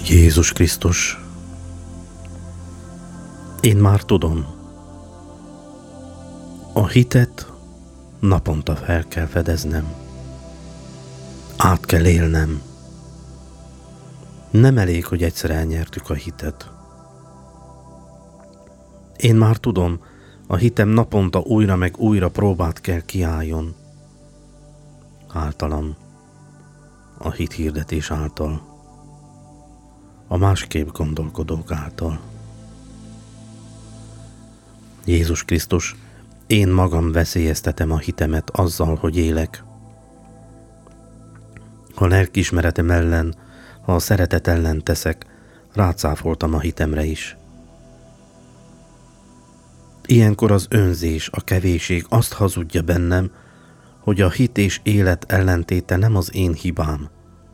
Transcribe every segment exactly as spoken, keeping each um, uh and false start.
Jézus Krisztus, én már tudom, a hitet naponta fel kell fedeznem, át kell élnem. Nem elég, hogy egyszer elnyertük a hitet. Én már tudom, a hitem naponta újra meg újra próbát kell kiálljon. Általam, a hit hirdetés által, a másképp gondolkodók által. Jézus Krisztus, én magam veszélyeztetem a hitemet azzal, hogy élek. Ha lelkiismeretem ellen, ha a szeretet ellen teszek, rácáfoltam a hitemre is. Ilyenkor az önzés, a kevéség azt hazudja bennem, hogy a hit és élet ellentéte nem az én hibám.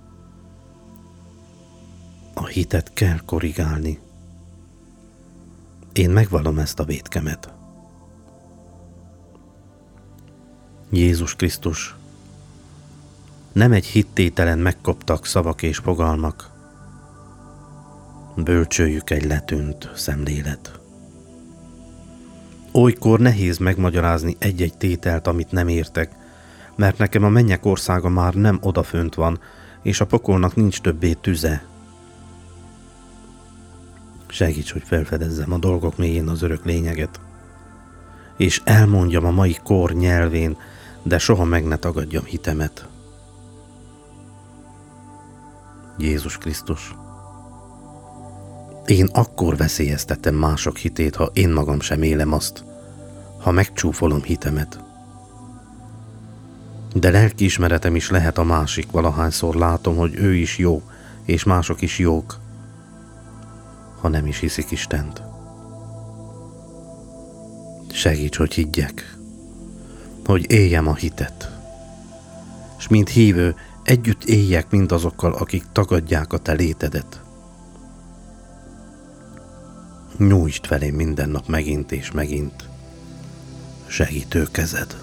A hitet kell korrigálni. Én megvallom ezt a vétkemet. Jézus Krisztus, nem egy hittételen megkoptak szavak és fogalmak, bölcsőjük egy letűnt szemlélet. Olykor nehéz megmagyarázni egy-egy tételt, amit nem értek, mert nekem a mennyek országa már nem odafönt van, és a pokolnak nincs többé tüze. Segíts, hogy felfedezzem a dolgok mélyén az örök lényeget, és elmondjam a mai kor nyelvén, de soha meg ne tagadjam hitemet. Jézus Krisztus, én akkor veszélyeztetem mások hitét, ha én magam sem élem azt, ha megcsúfolom hitemet. De lelkiismeretem is lehet a másik, valahányszor látom, hogy ő is jó, és mások is jók, ha nem is hiszik Istent. Segíts, hogy higgyek, hogy éljem a hitet, és mint hívő együtt éljek mindazokkal, akik tagadják a te létedet. Nyújtsd felém minden nap megint és megint segítő kezed.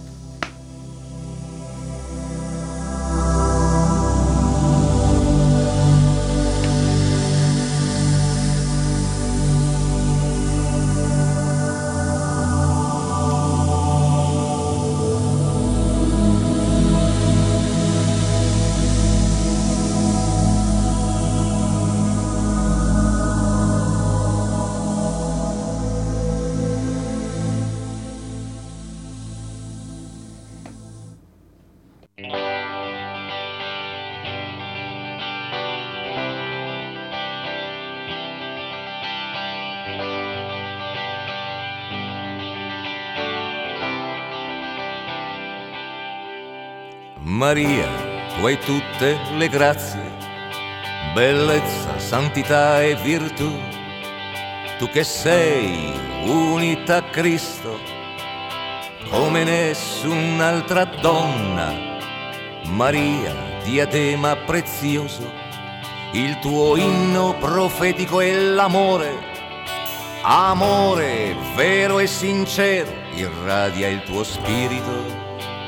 Maria, tu hai tutte le grazie, bellezza, santità e virtù. Tu che sei unita a Cristo come nessun'altra donna. Maria, diadema prezioso, il tuo inno profetico è l'amore. Amore vero e sincero irradia il tuo spirito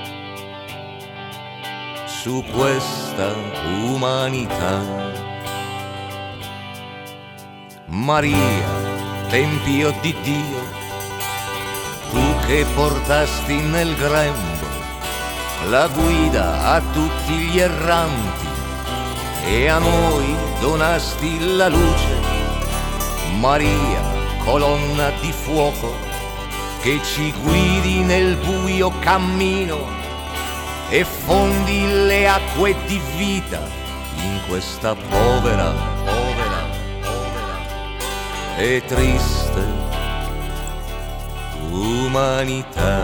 su questa umanità. Maria, Tempio di Dio, tu che portasti nel grembo la guida a tutti gli erranti e a noi donasti la luce. Maria, colonna di fuoco che ci guidi nel buio cammino e fondi le acque di vita in questa povera, povera, povera e triste umanità.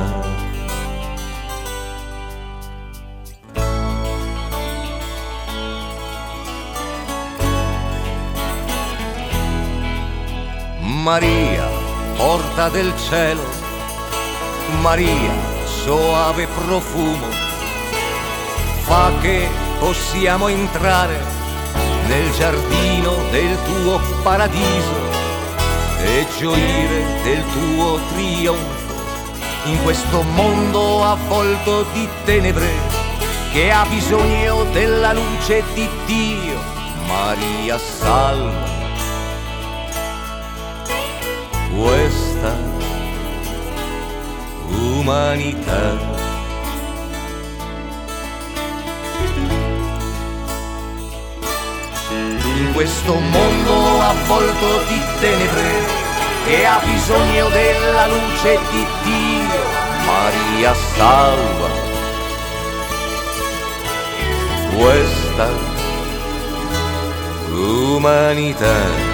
Maria, porta del cielo, Maria, soave profumo, fa che possiamo entrare nel giardino del tuo paradiso e gioire del tuo trionfo in questo mondo avvolto di tenebre che ha bisogno della luce di Dio. Maria salva questa umanità. In questo mondo avvolto di tenebre che ha bisogno della luce di Dio, Maria salva questa umanità.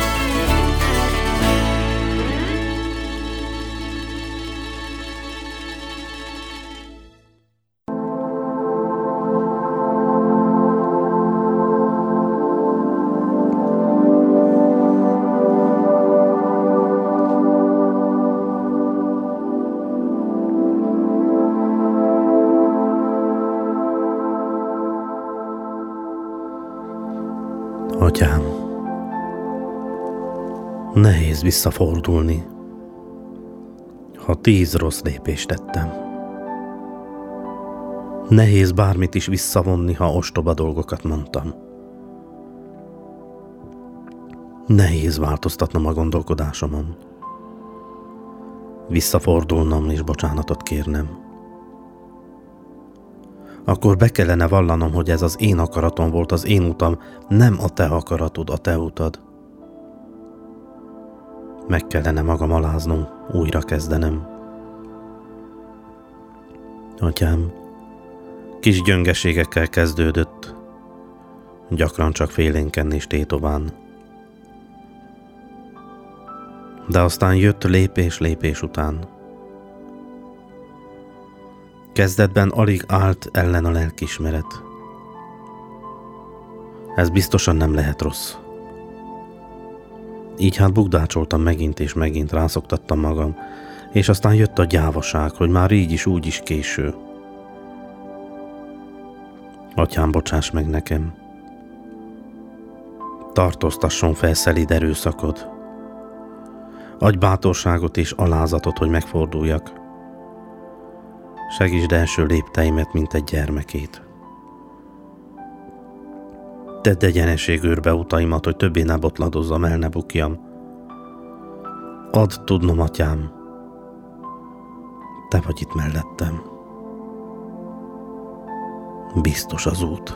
Atyám, nehéz visszafordulni, ha tíz rossz lépést tettem. Nehéz bármit is visszavonni, ha ostoba dolgokat mondtam. Nehéz változtatnom a gondolkodásomon. Visszafordulnom és bocsánatot kérnem. Akkor be kellene vallanom, hogy ez az én akaratom volt, az én utam, nem a te akaratod, a te utad. Meg kellene magam aláznom, újra kezdenem. Atyám, kis gyöngeségekkel kezdődött, gyakran csak félénken és tétován. De aztán jött lépés-lépés után. Kezdetben alig állt ellen a lelkiismeret. Ez biztosan nem lehet rossz. Így hát bukdácsoltam megint és megint, rászoktattam magam, és aztán jött a gyávaság, hogy már így is úgy is késő. Atyám, bocsáss meg nekem. Tartóztasson fel szelíd erőszakod. Adj bátorságot és alázatot, hogy megforduljak. Segítsd első lépteimet, mint egy gyermekét. Tedd egyenességőrbe utaimat, hogy többé ne botladozzam, el ne bukjam. Add tudnom, atyám, te vagy itt mellettem. Biztos az út.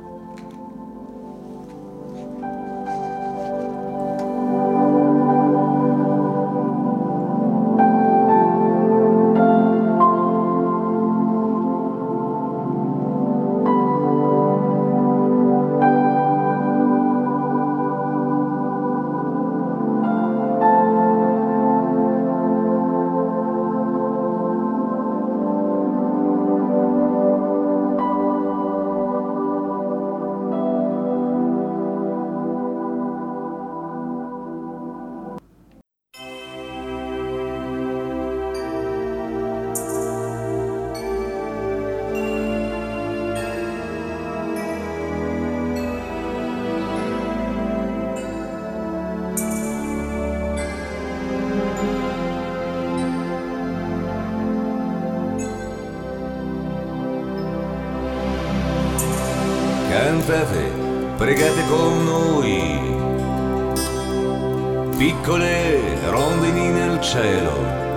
Cantate, pregate con noi, piccole rondini nel cielo,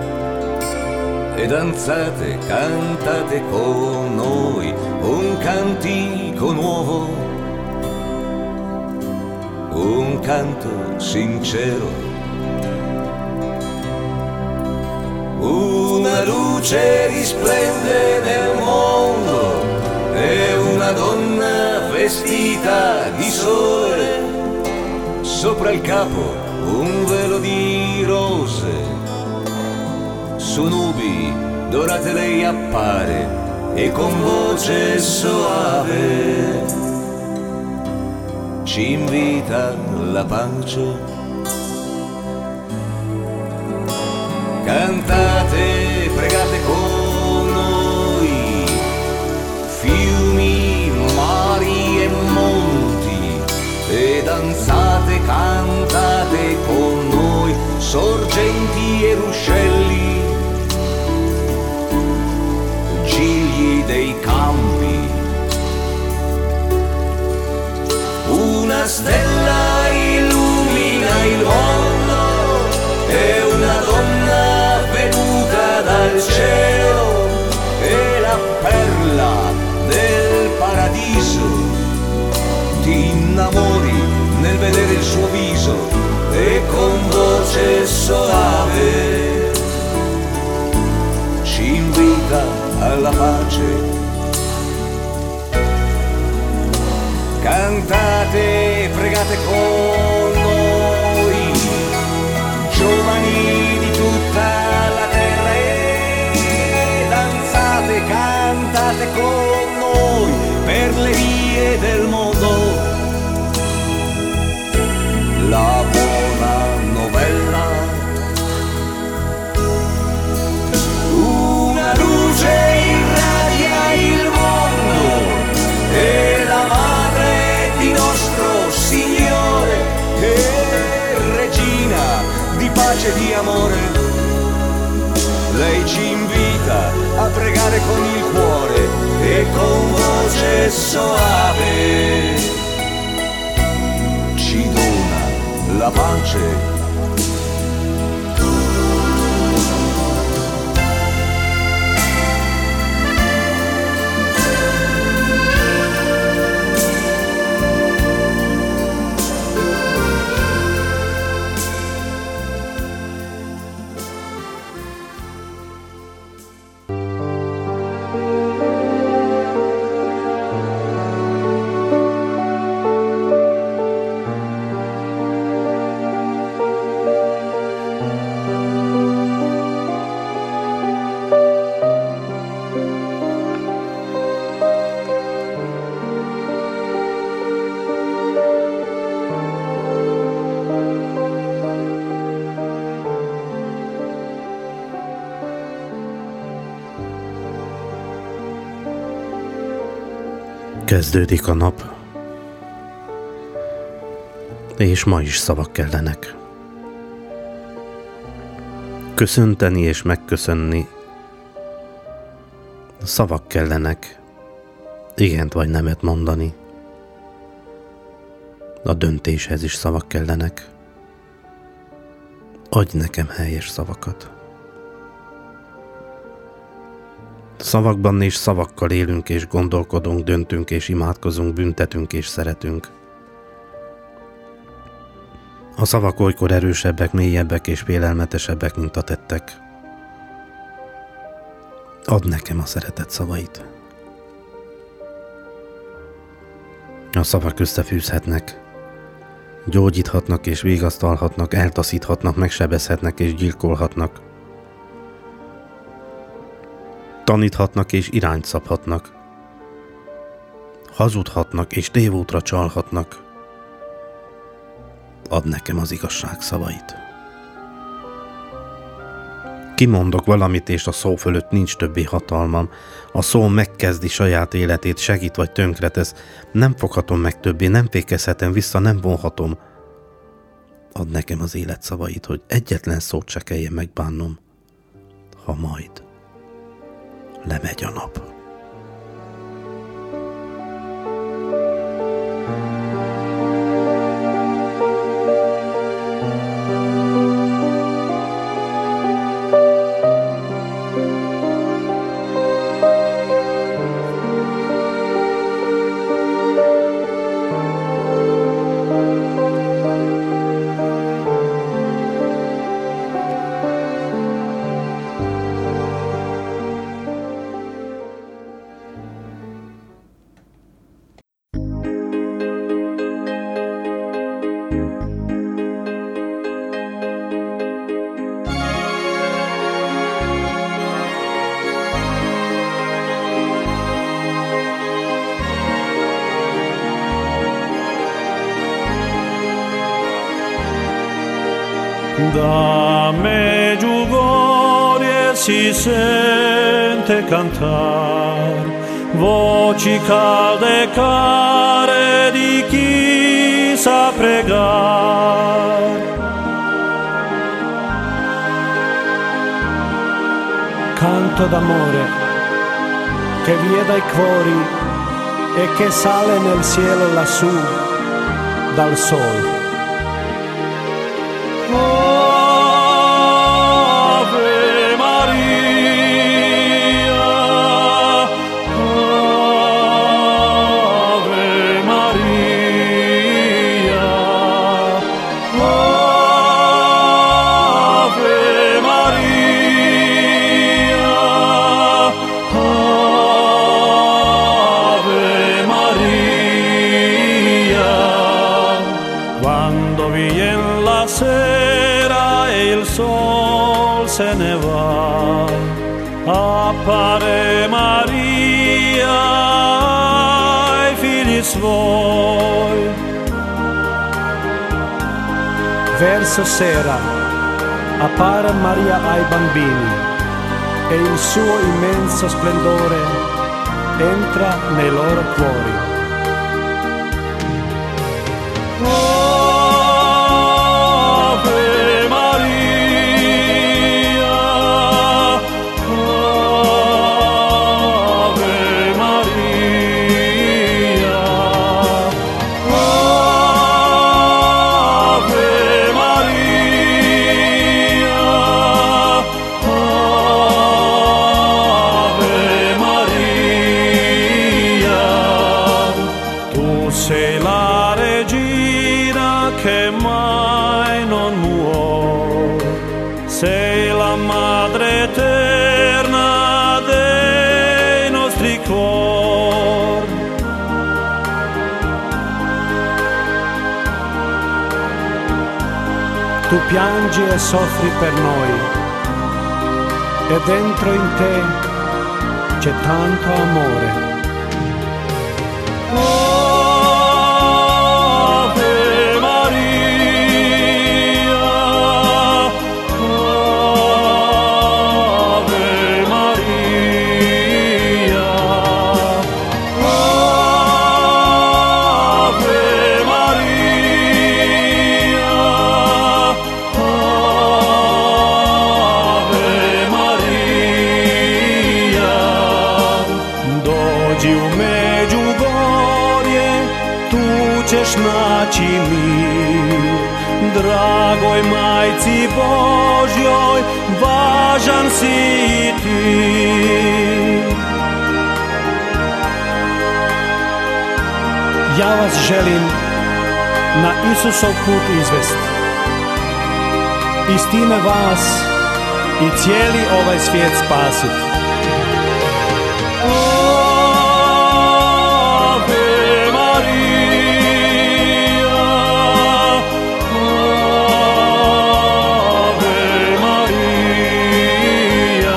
e danzate, cantate con noi un cantico nuovo, un canto sincero, una luce risplende nel mondo e una donna vestita di sole, sopra il capo un velo di rose, su nubi dorate lei appare e con voce soave ci invita alla pace. Cantate, pregate con noi, fiumi, mari e monti, e danzate, cantate con noi, sorgenti e ruscelli, gigli dei campi, una una stella illumina il mondo, è una donna venuta dal cielo, è la perla del paradiso. Ti innamori nel vedere il suo viso e con voce soave ci invita alla pace. Cantate, pregate con noi, giovani di tutta la terra, e danzate, cantate con noi per le vie del mondo. La buona novella, una luce irradia il mondo, e la madre di nostro Signore, e regina di pace e di amore. Lei ci invita a pregare con il cuore e con voce soave ci dona la pace. Kezdődik a nap, és ma is szavak kellenek. Köszönteni és megköszönni szavak kellenek, igent vagy nemet mondani. A döntéshez is szavak kellenek. Adj nekem helyes szavakat. Szavakban és szavakkal élünk és gondolkodunk, döntünk és imádkozunk, büntetünk és szeretünk. A szavak olykor erősebbek, mélyebbek és félelmetesebbek, mint a tettek. Add nekem a szeretet szavait. A szavak összefűzhetnek, gyógyíthatnak és vigasztalhatnak, eltaszíthatnak, megsebezhetnek és gyilkolhatnak. Taníthatnak és irányt szabhatnak. Hazudhatnak és tévútra csalhatnak. Add nekem az igazság szavait. Kimondok valamit, és a szó fölött nincs többé hatalmam. A szó megkezdi saját életét, segít vagy tönkretesz. Nem foghatom meg többé, nem fékezhetem vissza, nem vonhatom. Add nekem az élet szavait, hogy egyetlen szót se kelljen megbánnom, ha majd lemegy a nap. Da Medjugorje si sente cantar voci calde care di chi sa pregar. Canto d'amore che vie dai cuori e che sale nel cielo lassù, dal sol. Ave Maria, Ave Maria, Ave Maria, Ave Maria. Quando viene la sera e il sol se ne va, appare Maria ai figli suoi. Verso sera appare Maria ai bambini e il suo immenso splendore entra nei loro cuori. Ave Maria, Ave Maria, Ave Maria, Ave Maria. Tu sei la regina che mai non muore, sei la madre eterna dei nostri cuori. Tu piangi e soffri per noi e dentro in te c'è tanto amore. Ave Maria, Ave Maria, Ave Maria, Ave Maria. Dođi u Međugorje, tu ćeš naći mir, dragoj majci Božjoj, važan si ti. Ja vas želim na Isusov put izvesti i s time vas i cijeli ovaj svijet spasiti. Ave Maria, Ave Maria,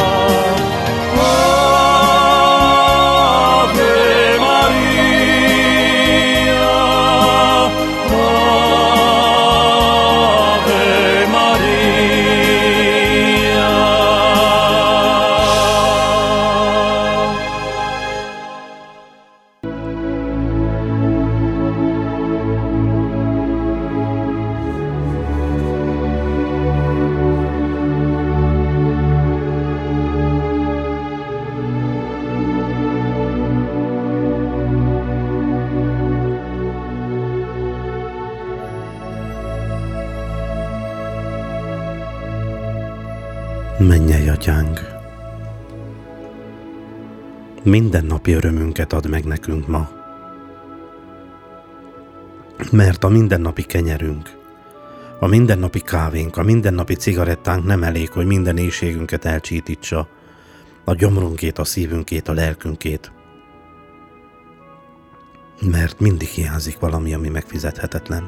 Ave Maria, Ave Maria. Mennyei Atyánk! Mindennapi örömünket add meg nekünk ma, mert a mindennapi kenyerünk, a mindennapi kávénk, a mindennapi cigarettánk nem elég, hogy minden éhségünket elcsítítsa, a gyomrunkét, a szívünkét, a lelkünkét, mert mindig hiányzik valami, ami megfizethetetlen.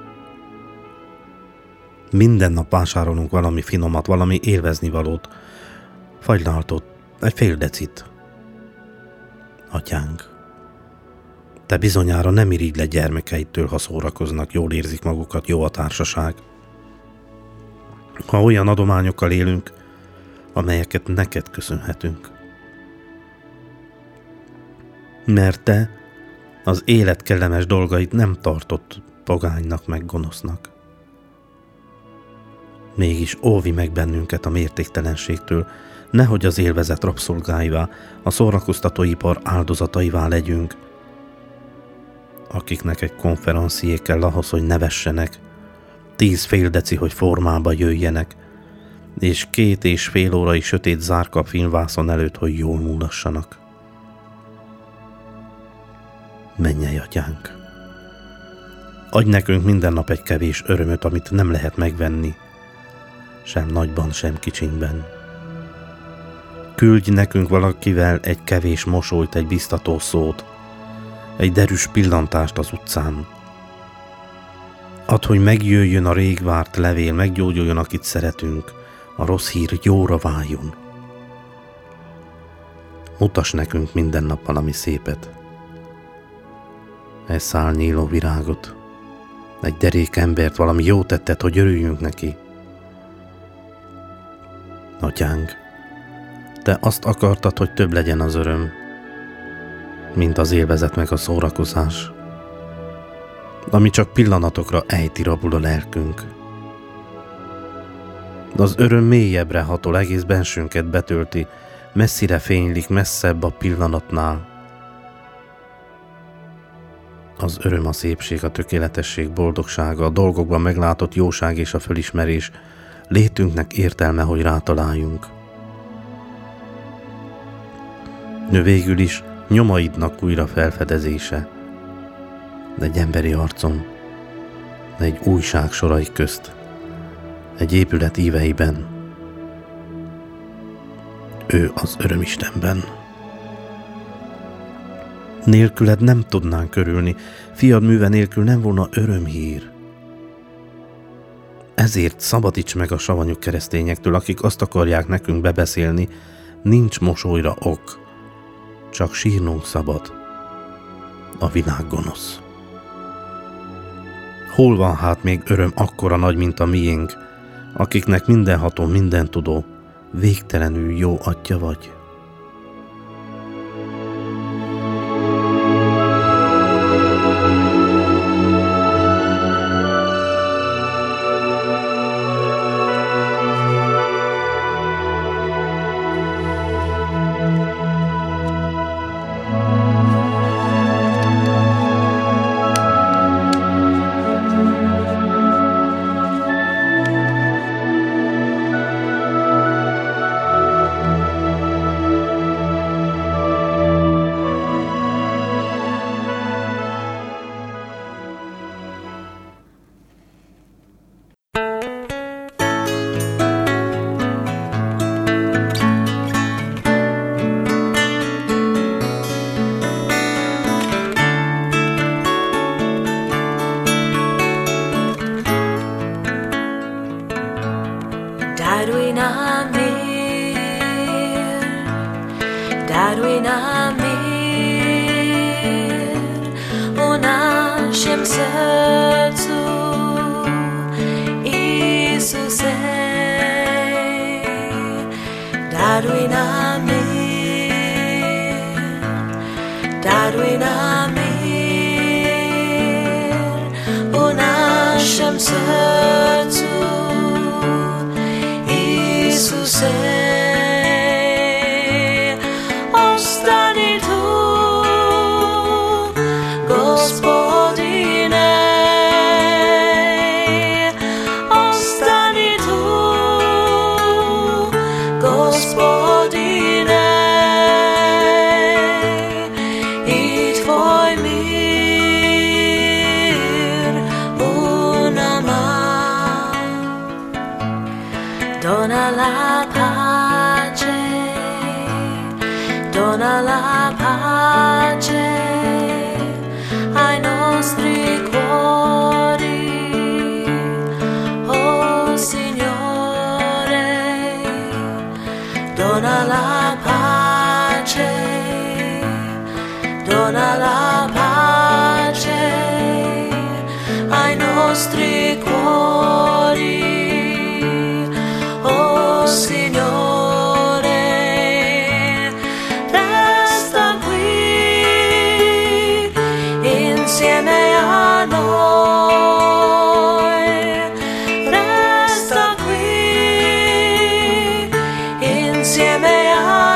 Minden nap vásárolunk valami finomat, valami élveznivalót, fagylaltot, egy fél decit. Atyánk, te bizonyára nem irigyled gyermekeidtől, ha szórakoznak, jól érzik magukat, jó a társaság. Ha olyan adományokkal élünk, amelyeket neked köszönhetünk. Mert te az élet kellemes dolgait nem tartott pogánynak meg gonosznak. Mégis óvj meg bennünket a mértéktelenségtől, nehogy az élvezet rabszolgáivá, a szórakoztatóipar áldozataivá legyünk, akiknek egy konferencié kell ahhoz, hogy nevessenek, tíz fél deci, hogy formába jöjjenek, és két és fél órai sötét zárka filmvászon előtt, hogy jól mulassanak. Mennyei Atyánk! Adj nekünk minden nap egy kevés örömöt, amit nem lehet megvenni, sem nagyban, sem kicsinyben. Küldj nekünk valakivel egy kevés mosolyt, egy biztató szót, egy derűs pillantást az utcán. Add, hogy megjöjjön a rég várt levél, meggyógyuljon, akit szeretünk, a rossz hír jóra váljon. Mutass nekünk minden nap valami szépet. Egy szál nyíló virágot, egy derék embert, valami jó tettet, hogy örüljünk neki. Atyánk, te azt akartad, hogy több legyen az öröm, mint az élvezet meg a szórakozás, ami csak pillanatokra ejti rabul a lelkünk. De az öröm mélyebbre hatol, egész bensünket betölti, messzire fénylik, messzebb a pillanatnál. Az öröm, a szépség, a tökéletesség, boldogsága, a dolgokban meglátott jóság és a fölismerés, létünknek értelme, hogy rátaláljunk. De végül is nyomaidnak újra felfedezése, egy emberi arcon, egy újság sorai közt, egy épület íveiben. Ő az örömistenben. Nélküled nem tudnánk örülni, fiad műve nélkül nem volna örömhír. Ezért szabadíts meg a savanyú keresztényektől, akik azt akarják nekünk bebeszélni, nincs mosolyra ok, csak sírnunk szabad. A világ gonosz. Hol van hát még öröm akkora nagy, mint a miénk, akiknek mindenható, mindentudó, végtelenül jó Atya vagy?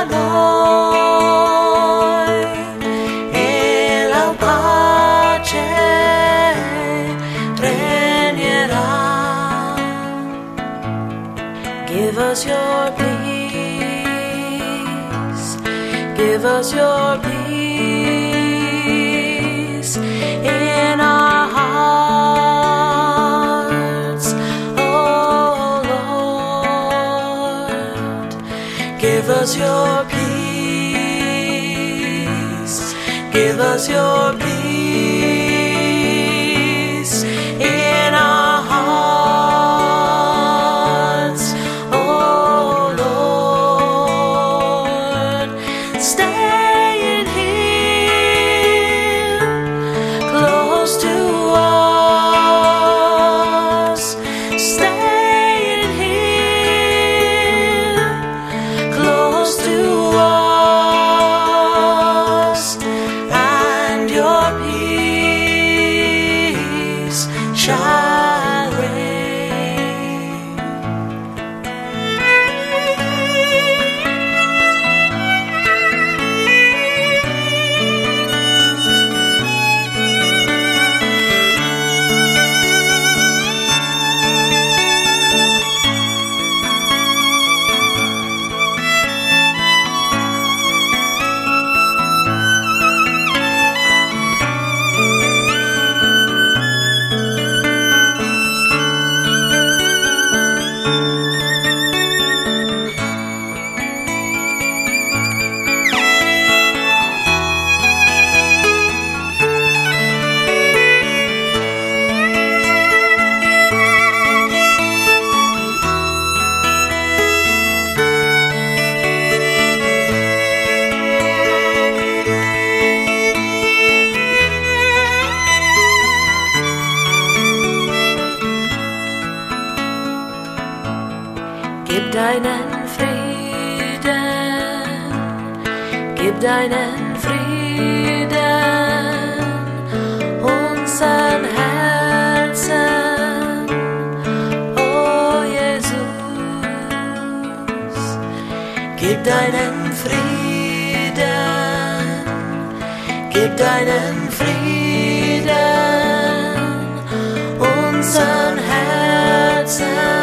Pace Give us your peace in our hearts, oh Lord. Give us your peace, give us your peace in our hearts, oh Lord. Staying here close to us, staying here close to us, and your peace shall reign. Gib deinen Frieden, gib deinen Frieden unseren Herzen, oh Jesus. Gib deinen Frieden, gib deinen Frieden unseren Herzen.